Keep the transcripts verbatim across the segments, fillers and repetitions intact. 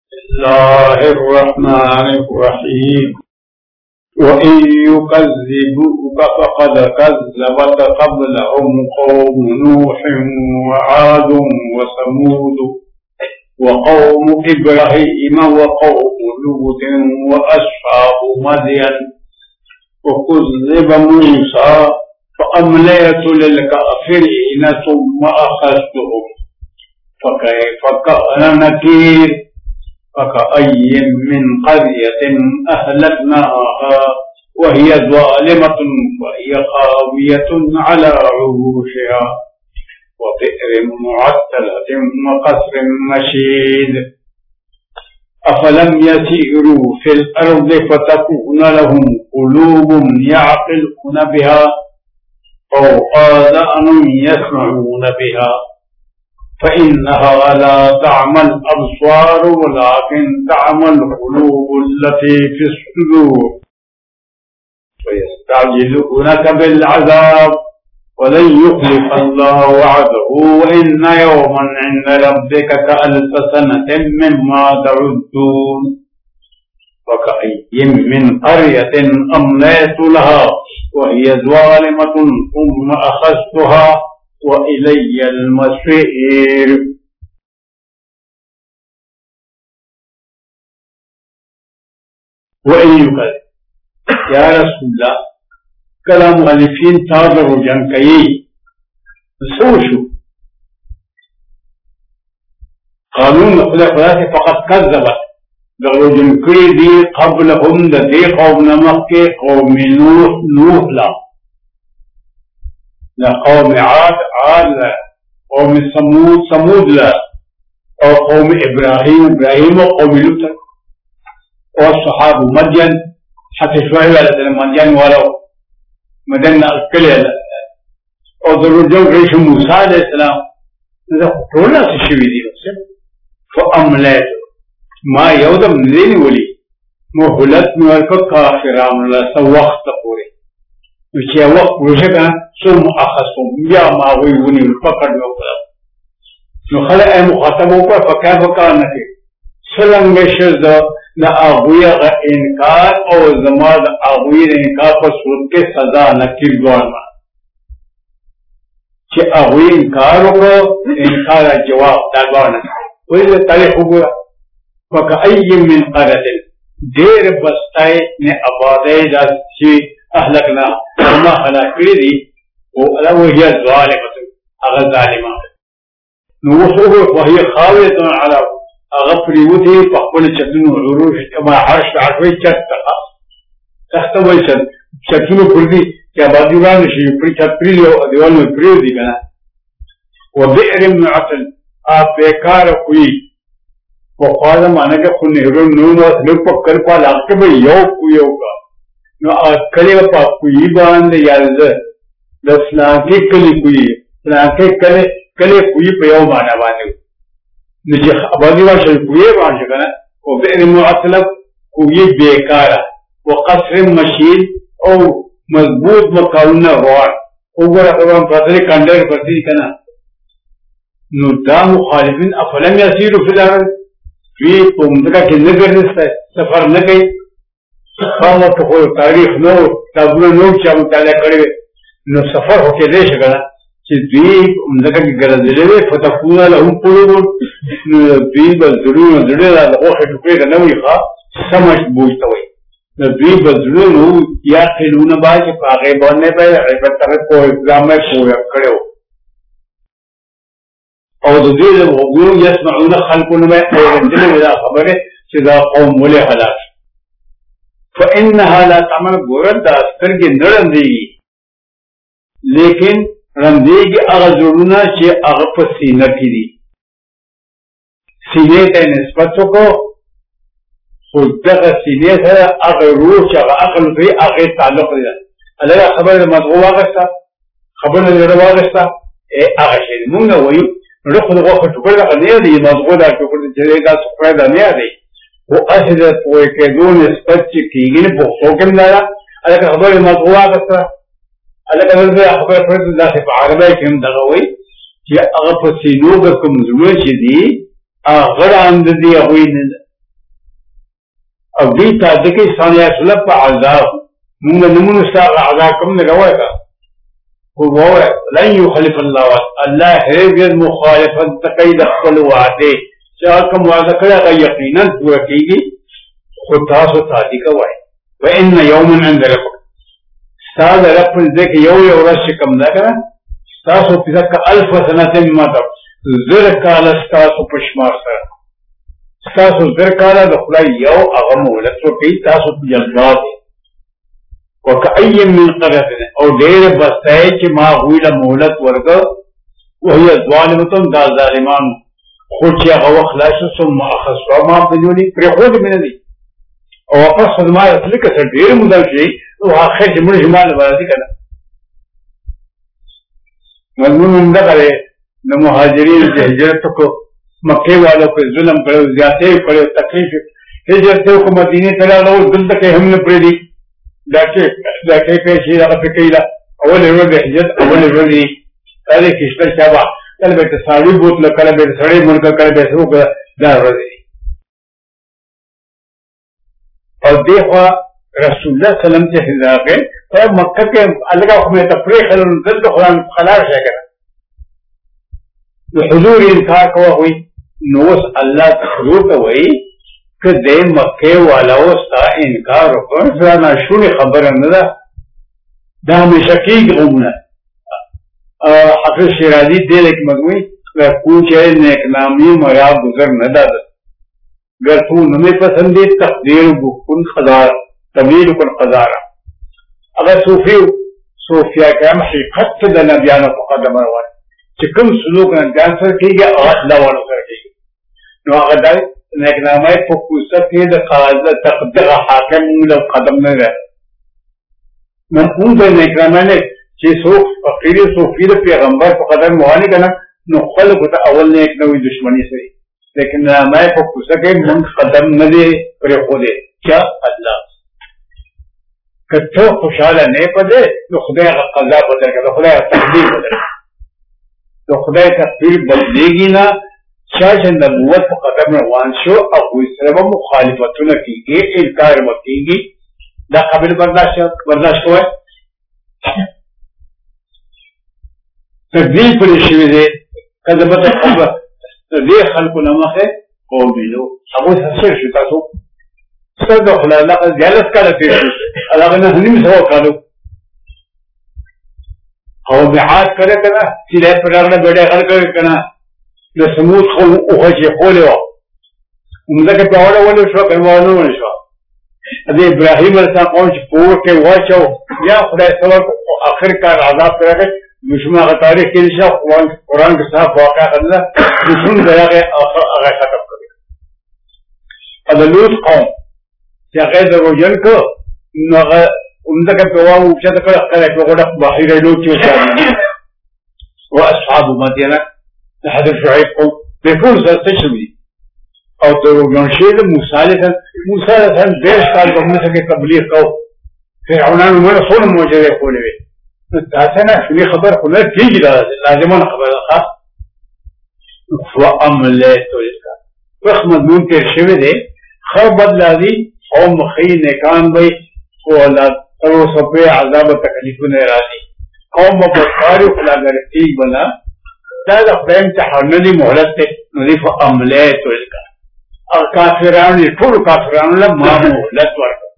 الله الرحمن الرحيم وإن يكذبوك فقد كذبت قبلهم قوم نوح وعاد وثمود وقوم إبراهيم وقوم لوط وأصحاب مدين وكذب موسى فأمليت للكافرين ثم أخذتهم فكيف كان نكير فكأي من قرية أهلكناها وهي ظالمة وهي خاوية على عروشها وبئر معطلة وقصر مشيد أفلم يسيروا في الأرض فتكون لهم قلوب يعقلون بها أو آذان يسمعون بها فإنها لا تعمى الأبصار ولكن تعمى القلوب التي في الصدور فيستعجلونك بالعذاب ولن يخلف الله وعده وإن يوما عند ربك كألف سنة مما تعدون وكأي من قرية أمليت لها وهي ظالمة ثم أخذتها وإلي المصير. وإن يكذب يا رسول الله کلام مخالفین تازه رجوع کوي سوشو قانون خدا خدا فقط كذبت رجوع کړي دي قبلهم د دې قوم مکه قوم نوح نوح لا لا قوم عاد عاد لا قوم ثمود ثمود لا او قوم ابراهيم ابراهيم وقوم لوط واصحاب مدين حتى شويه على مدين ولو مدن الكلية او درجو ريش موسى عليه السلام اذا قلنا سشوي دي فأمليت ما يودم ندين ولي مهلت نورك كافران لا سوقت قوري وشي وقت وشكا ثم أخذهم يا ما ويوني الفقر وقلب نخلق اي مخاطبوك فكيف كان نكي سلم بشد دا آغوية انکار او زمان دا آغوية انکار پر صورت کے سزا نکیر دوارما چه آغوية انکار کو انکار جواب دا دوارنا ویدہ تاریخ گورا فکا ای من قرد دیر بستائی نے عبادی دا چی احلقنا وما خلاقی دی وہی ظالمت اغا ظالمان نوحوه وهي خاوية على أغفري وثي فقبل شكلنا عروش كما عرش عرفي شكتها تختوي شد شكلنا كردي كبادي وانا شيء فري شكريلي وديوانو فريودي كنا وبئر معطل آبكار قوي وقال ما نجا خنهرون نون وثلق كرقا لأكتب يو قويوكا نو أكلي وطا قوي بان ليالز لفلانكي كلي قوي فلانكي كلي كلي قوي بيو مانا بانيو نجح أبادي واشل قوية واشكنا وبئر معطلة قوية بيكارة وقصر مشيد أو مضبوط مقاونا روار وقال أقوام فاتري كندر فتري كنا ندا مخالفين أفلم يسيروا في الأرض في قمتك كنگر سفر نكي خامة تقول تاريخ نو تابلو نو چا مطالعہ کرے نو سفر ہو کے دے شکنا دوی امدکا کی گرزلے فتکونا لهم قلوبون دوی بزرون زرده دا غوخ ٹکرے کا نوی خواه سمجھ بوجتوئی دوی بزرون ہو یا خلون بائی چی پاقی باننے پہ عبت تقید کو اقدام میں کوئی کرے ہو او دوی دا غوگون یسمعون خلقون میں ایرنجل ودا خبر چی دا قوم ملے حلاش فإنها لا تعمل گورد دا استرگی نرم دیگی لیکن رندیگی اغزرونا چی اغپ سینہ کی دی سینے تے نسبت کو خود دغا سینے سے اغروح چاگا اقل فی اغیر تعلق دی اللہ خبر مدغو آغستا خبر نظر آغستا اے اغشید مونگا ویو رخ دغو خطوکر دا نیا دی مدغو دا چکر دی جلے دا سکر دا نیا دی وہ اصدت پوئے کے دو نسبت چی کیگی نے بخصوکم دارا اللہ خبر مدغو آغستا اللہ قدر اخبار فرد اللہ سے عربی کم دغوی چی اغا پسینو بکم زمون چی دی اغر آمد دی اغوی او دی تا دکی ثانیہ سلب پا عذاب مونگا نمون استاق عذاب کم نگوائے گا وہ ہے لن یخلف اللہ وعد اللہ ہرگز مخالفت تقید اقبل وعدے چاہ کم وعدہ کرے گا یقیناً پورا کی گی خود تاسو تادی کا وائے وَإِنَّ يَوْمًا عِنْدَ رَبِّكَ استاد رب دیکھ یو یو رش کم لگا تاسو پیسا کا الف سنت مطلب زر کالا ستاسو پشمار سر ستاسو زر کالا دخلائی یو اغم مولت سو کئی تاسو جلدات وَكَأَيٍّ مِّن قَرْيَةٍ اور دیر بستائے چی ما ہوئی مولت ورگا وہی ظالمتن دا ظالمان خود چی اغا وخلاش سم اخصوا ما بجولی پر خود من دی اور واپس خدمات اصلی کا سر دیر مدل شئی تو آخر جمعر جمال بارا دی کنا مضمون اندہ کرے نہ مہاجرین کی ہجرت کو مکے والوں کو ظلم کرے زیادہ کرے تکلیف ہجرت کو مدینے چلا لو دل تک ہم نے پڑھی ڈاکے ڈاکے پیشی رہا پکیلا اول روز ہجرت اول روز پہلے کشتر شابا کل بیٹے ساڑی بوتل کل بیٹے سڑے ملک کل بیٹے وہ دا روز اور دیکھا رسول اللہ صلی اللہ علیہ وسلم سے حضاب ہے اور مکہ کے اللہ کا حکم تفریح خلال دل تو قرآن خلال شاہ کرا تو حضور انکار کوا ہوئی نوس اللہ حضور کا ہوئی کہ دے مکے والا ستا انکار رکھن فلانا شوری خبر اندھا دا ہمیشہ کی گھومنا حافظ شیرازی دے لیک مضموعی کہ پوچھے نیک نامی مراب گزر ندا دا گر تو نمی پسندی تقدیر کن خدار تبلیل کن خدارا اگر صوفی صوفیہ کے حقیقت سے دا نبیانہ کو قدم روائے چکم سلوک نبیان سر کی گیا آج لوانو سر کی گیا نو آگر دائی نیک نامہ فکوست ہے دا قاضر تقدر حاکم لو قدم نہ رہے من اون دا نیک نامہ نے چی صوف فقیر صوفی دا پیغمبر کو قدر موانی کنا نو خلق تا اول نیک نوی دشمنی سے لیکن نامہ فکوست ہے من قدم نہ دے پر خودے کیا اللہ کہ تو خوشحالہ نہیں پدے تو خدا کا قضا بدل گا تو خدا کا تقدیر بدل گا تو خدا کا تقدیر بدلے گی نا شاہ نبوت قدم روان شو ابو اسلام مخالفتوں کی گئی انکار مکی گی دا قبل برداشت برداشت ہوئے تقدیر پر شوی دے قدبت خبر تقدیر خلق نمخ ہے قومی لو ابو سر شتا سو سر دخلا اللہ کا زیادت کا لفی اللہ کا نحنیم سوا کالو او بعاد کرے کنا سیلہ پرارنا بیڑے غر کرے کنا لسمود خو اوخشی خولی وا امدک پاوڑا ولی شوا کنوانو ولی شوا ادھے ابراہیم علیہ السلام قوم چی پور کے واچو یا خدا سوال آخر کار عذاب کرا گئے دشمن آغا تاریخ کی نشا قرآن کے صاحب واقع کرنا دشمن دیا گئے آغا ختم کر گئے ادھے لوت قوم چی آغای در روجن کو امدک پاوڑا اوچا تکر اقرائے پاوڑا باہی رہی لوت چیو چاہی و اصحاب مدینہ حضرت شعیب کو بیکون سر تشوی اور تو جنشید موسیٰ علیہ السلام موسیٰ علیہ السلام دیش سال کو ہمیں سکے تبلیغ کو پھر اونان عمر خون موجودے کھولے ہوئے تاسے نا شوی خبر کھولے کی جی لازمان خبر خواہ وَأَمْلَيْ تُلْكَ وقت مضمون کے شوی دے خواب بدلا دی قوم خی نیکان بھئی کو اللہ ترو سپے عذاب و تکلیف نے راضی قوم بکاری خلا گر ٹھیک بنا دا فریم تحرنلی محلت تے نظیف عملے تلکا اور کافران ٹھول کافران لما محلت ورکا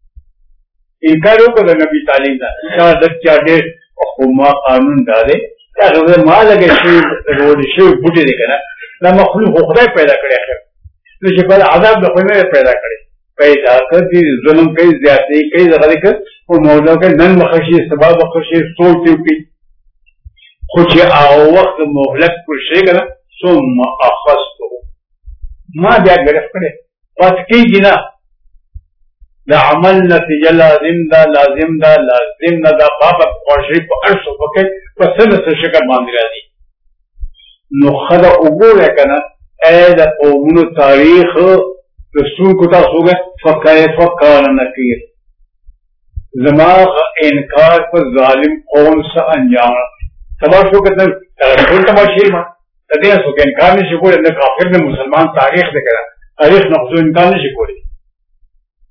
انکارو کو دا نبی تعلیم دا شہادت کیا دے اخوما قانون دا دے یا غزر ما لگے شوی روڑی شوی بوٹی دے کنا لا مخلوق خدای پیدا کرے اخر نوچے پہلا عذاب دا خوی میں پیدا کرے پیدا کر دی ظلم کئی زیادتی کئی زغلی کر وہ مولا کر نن مخشی سباب مخشی سوچتی کی خوچی آو وقت محلت پر شیگنا ثم اخستو ما بیا گرفت کرے پس کی گنا دا عمل نتیجہ لازم دا لازم دا لازم دا دا بابت خوشی پا عرصو پکے پس سلس شکر باندی را دی نخدا اگو رکنا اے دا قومون تاریخ رسول کو تاسو گئے فکیف کان نکیر زماغ انکار پر ظالم قوم سا انجام تماشو کتنا رسول تماشیر ماں تدین سو کہ انکار نہیں شکوڑے اندر کافر نے مسلمان تاریخ دے کرا تاریخ نقصو انکار نہیں شکوڑے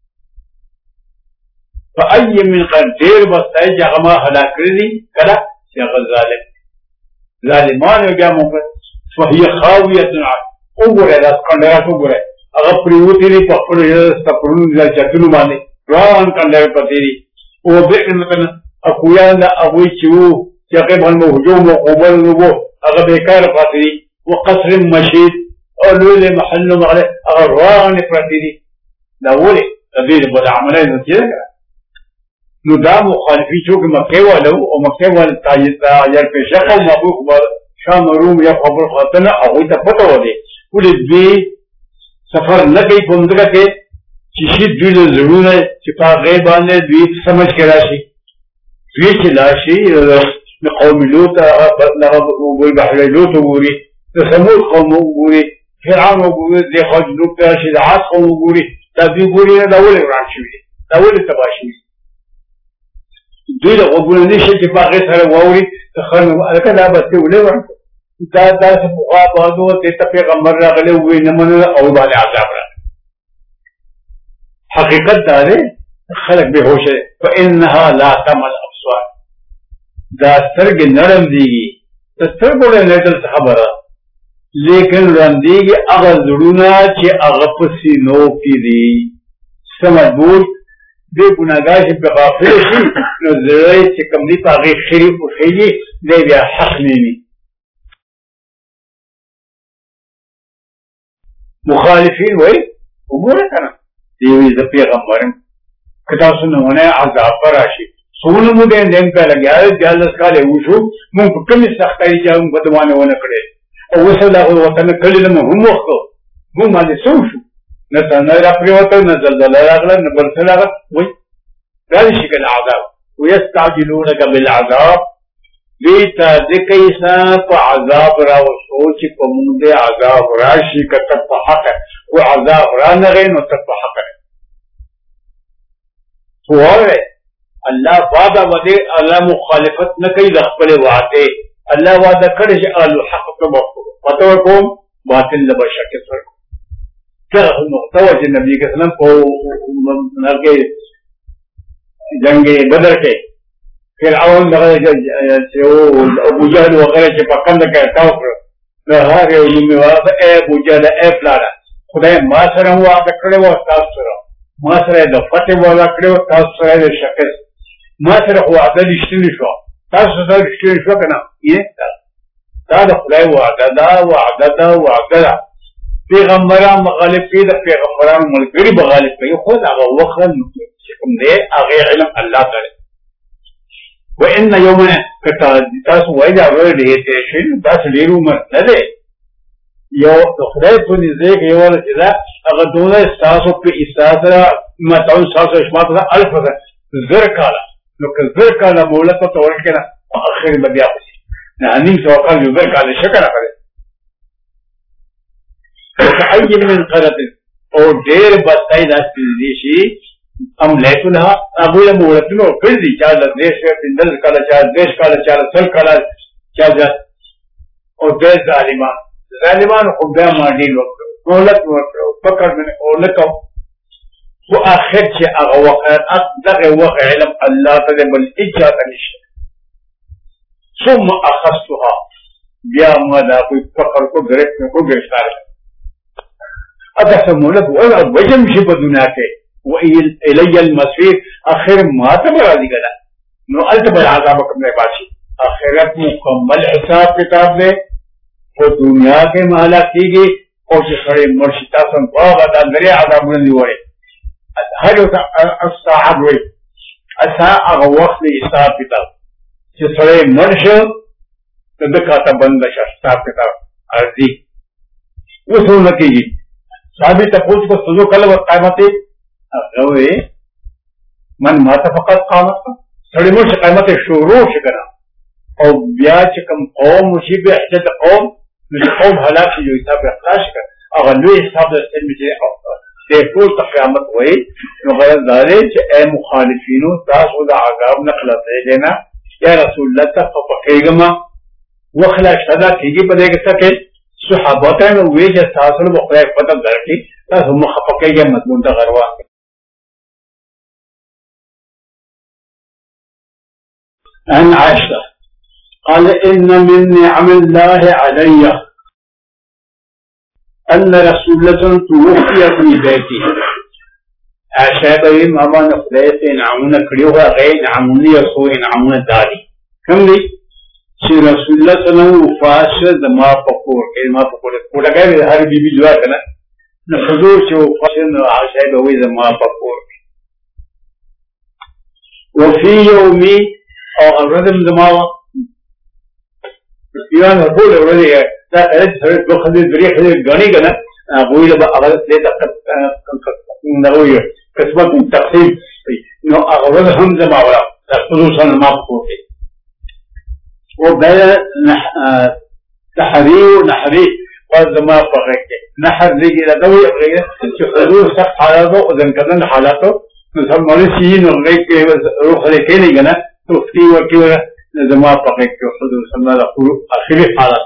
فأي من قد دیر بستای جغما ہلاک کردی کلا شغل ظالم ظالمان بیا موقع فهي خاویة وګوره دا کنډرات وګوره هغه پریوتی دی په خپل ستپرونو د چتونو باندې روان کنډر پتی دی او به مثلا اقویان دا ابوی چې وو چې هغه باندې هجوم او قبول وو هغه بیکار پاتې دی وقصر مشید او لوی محل مغله هغه روان پاتې دی دا ولې د دې په عملای نه کېږي نو دا مخالفی چونکہ مکے والو او مکے والے تاجر پیشہ او مبوک بار شام روم یا خبر خاطر هغه ته پته ودی ولې دوی سفر نه کوي په مدګه کې چې شي دوی له زړونه چې په غیب باندې دوی سمجھ کې راشي دوی چې لاشي د قوم لوط هغه وګوري بحر لوط وګوري د ثمود قوم وګوري فرعون وګوري د خج لوط راشي د عاص قوم وګوري دا دوی ګوري دا ولې راشي دا ولې تباشي دوی له وګوري نشي چې په غیر سره ووري تخنو الکه دا به ولې ورته دا دا په غاړو ته پیغمبر راغلی وي نه منل او باندې عذاب را حقیقت دا دی خلق به هوش فانها لا تعمل ابصار دا سترګ نرم دیږي سترګو له نټل خبره لیکن رندیږي هغه زړونه چې هغه په سینو کې دي سمجبور دې ګناګار چې په غافل شي نو زړه چې کوم دی په هغه خیری او خیری دی بیا حق نه مخالفین وای وګوره کنه دیوی ز پیغمبرم کدا سنونه عذاب پر راشي سونه مو دې دین په لګیا جالس کاله وشو مون په کومه سختۍ چې موږ بدوانه ونه کړې او وسله او وطن کله نه هم وختو مو باندې سوشو نه څنګه را پریوته نه زلزلہ راغله نه بل څه راغله وای دا شي کنه عذاب ويستعجلونك بالعذاب دیتا دکیسا پا عذاب را و سوچی پا مونده عذاب راشی که تب پا حق ہے وہ عذاب را نغین و تب پا حق ہے تو ہے اللہ وعدہ ودے اللہ مخالفت نکی لخبل وعدے اللہ وعدہ کڑش آلو حق پا فتور کوم باطل لبشا کے سر کیا محتوج نبی کے سلام کو نرگے جنگ بدر کے فرعون دغه ابو جهل وغیره چې په کنده کې تاو کړ نو هغه یو نیمه واده اے ابو جهل اے پلار خدای ما سره وعده کړو او تاسو سره ما سره د فتح وعده کړو تاسو سره د شکست ما سره وعده لشتنی شو تاسو سره لشتنی شو کنه یې دا د خدای وعده دا وعده دا وعده پیغمبران مغالب کې د پیغمبران ملګری بغالب کوي خو دا وخت چې کوم دی هغه علم الله تعالی وإن يومنا كتاس وإذا ورد هيتشين داس ليرو مرتدى يو خدای په دې کې یو ول چې دا هغه دوه تاسو په استاسره ما تاسو تاسو شماته الف زر کاله نو که زر کاله مولا ته تور کړه اخر به بیا نه اني توکل یو زر کاله شکر کړه فأي من قرة او ډېر بستای داس دي شي ام لیکو لها اگوی مورتنو کردی چاہ لدیش پندل کالا چاہ دیش کالا چاہ سل کالا چاہ جات اور دیر ظالمان ظالمان خود بیا ماڈیل وقت مولت وقت پکر من اولکو و آخر چی اغا وقت اقدغ وقت علم اللہ تدے بل اجاتا نشت ثم اخستوها بیا مادا کوئی پکر کو گرفت کو گرفتار ادھا مولت وانا وجم شب دنیا کے وإلي المصير آخر ما تبرا دی گلا نو التبر عذاب کم باشی آخرت مکمل حساب کتاب دے وہ دنیا کے محلہ کی گئی اور سے سڑے مرشدہ سن بابا درے عذاب بلندی ہوئے ہر الساعت ہوئے اسا اغا وقت حساب کتاب سے سڑے مرش تدکاتا بندش حساب کتاب عرضی وہ سو نکی گی صحابی تپوچ کو سزو کل وقت قائمتی اوے من ماته فقط قامت سړی مو چې قیامت شروع شي کنه او بیا چې کوم قوم شي به حجت قوم چې قوم هلاک شي یو حساب اخلاص کړه هغه لوی حساب د سن چې د ټول قیامت وای نو غیر داري چې اے مخالفینو تاسو د عذاب نقل ته دینا یا رسول الله ته فقېګما وخلا شدا کیږي په دې کې څه صحابه ته وی چې تاسو له خدای پته درکې تاسو مخ فقېګه مضمون ته غروا عن عائشة قال إن من نعم الله علي أن رسول الله توفي في بيته. عائشة بي ماما نخليت نعمون كريوها غير نعموني يسوي نعمون داري كم لي شي رسول الله صلى الله عليه وسلم وفاش دما فقور كلمة فقور كولا غير هر بي بي جواتنا نحضور شو وفاش عائشة بي دما فقور. وفي يومي او الردم دماغ يوان هبول الردي لا أرد هرد بخذ بريح غني غنا بوي لبا أغلط ليه نقول كسبة تقسيم إنه أغلط هم دماغ ولا خصوصا ما بقوله. وبين نحري ونحري والدماغ فرق نحر لقي لدوي غير شخصوص سخ حالاته وذن كذا حالاته مثل مرسين وغير روح لكيني غنا تفتي وكيورا دماغ فرق شخصوصا ما لقول آخر حالات.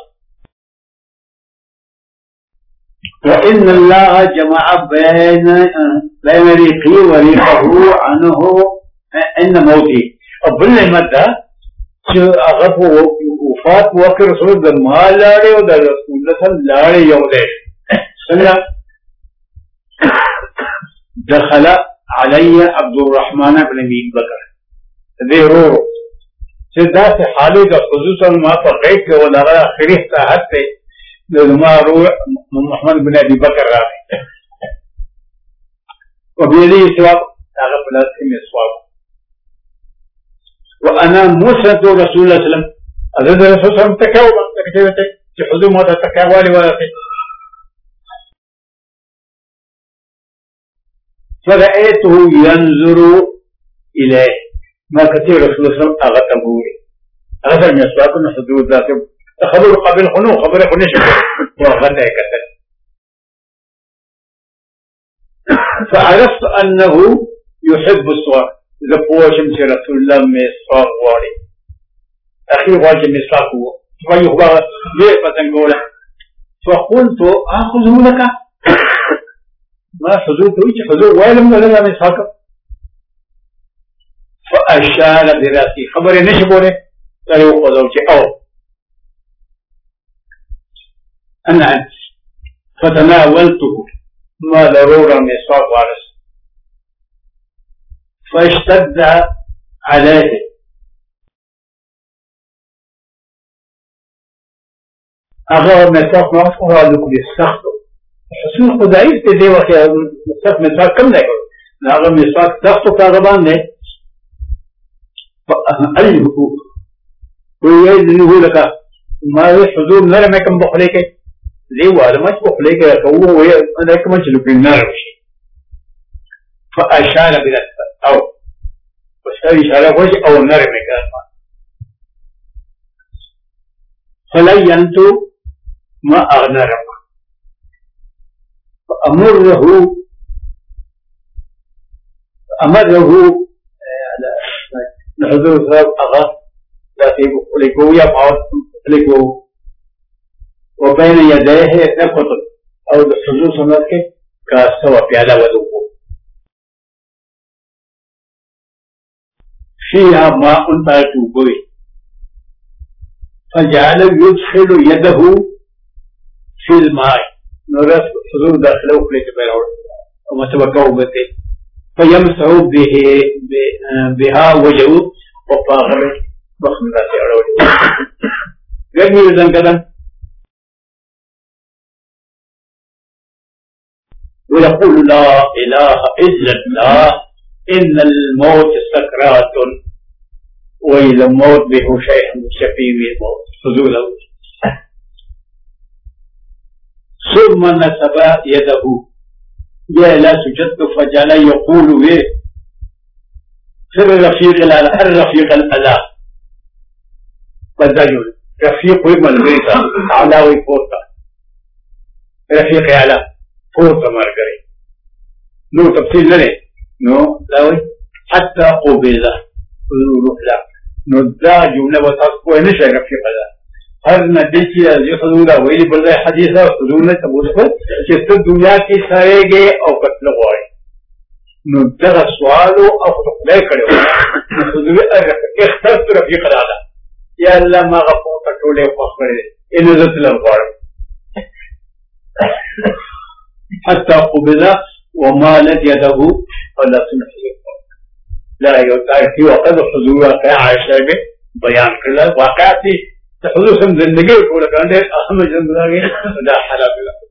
وإن الله جمع بين بين ريقي وريقه عنه عند موته. وبالله مدى شو أغفو وفات وقت رسول الله ما لاري ودر رسول الله لاري يوده سنة. دخل علي عبد الرحمن بن أبي بكر ذيرو سداس حالي دا خصوصا ما فرقيت ولا آخره حتى لما روح محمد بن أبي بكر راحي وبيلي سواب أغفل أسهم سواب وأنا مسند رسول الله صلى الله عليه وسلم أذن رسول الله صلى الله عليه وسلم تكاوبا تكتبت تحضو موتا تكاوالي ولا في. فرأيته ينظر إليه ما كثير رسول الله صلى الله عليه وسلم أغتبوني أغتب من سواب نحضو ذاته خبر قبل خنو خبر خنش وغدا كتر. فعرفت أنه يحب الصور إذا قوشم سي رسول الله من صار واري أخي واجب مصاقه فيخبر ليه فتنقوله. فقلت أخذه لك ما حضورته إيش حضور ويلم لنا مصاقه. فأشار براسي خبر نشبوله تريو قضوك أو أنا أنت فتناولته ما ضرورة من صار وارس فاشتد عليه أغا مساق نعطفه لكم يستخدم حسن خدعيز تدي وخي مساق مساق كم نقول أغا مساق تخطو كاغبان نه فأيه ويجب لك ما حضور نرمي كم بخليك ليه وهذا ما بخليك هو أنا كمان شلوك النار فأشار بالأسفل أو وشار إشارة وجه أو نرمي كمان فلينت ما أغنى رمى فأمره أمره نحضر صاحب أغا لا تيبو يا بعض لكو وبين يديه نقطة أو بحضور صنعك كسوى بيالا وذوقه فيها ماء تاتوبوي فجعل يدخل يده في الماء نورس حضور داخله وخليك بيرور وما تبقوا بته فيمسح به بها وجهه وفاخر بخم ذات عروج غير يزن كذا ويقول لا إله إلا الله إن الموت سكرات وإذا الموت به شيء شفيع الموت خذوله. ثم نسب يده يا لا سجدت فجعل يقول به في الرفيق الأعلى الرفيق الأعلى بدل رفيق ويم البيت على ويفوتا رفيق أعلى فوتا مرقري نو تفصيل لني نو لاوي حتى قبيلة روح لا نو دا جملة وتاسكو نشا رفيق الأعلى هر ندیچی یخذولا ویلی بلدے حدیثہ حضور نے تبوس پر چست دنیا کی سارے گئے او قتل غواری نو دغه سوالو او خدای کړو حضور اختص رفیق راځه یا الله ما غفو ټوله فخره ان ذات الغار حتى قبل ومالت يده ولا سمح لا يوتاكي وقد حضور واقع عائشة بيان كله واقعتي حضور سم زندگی کو لگانے اہم زندگی لا حلا بلا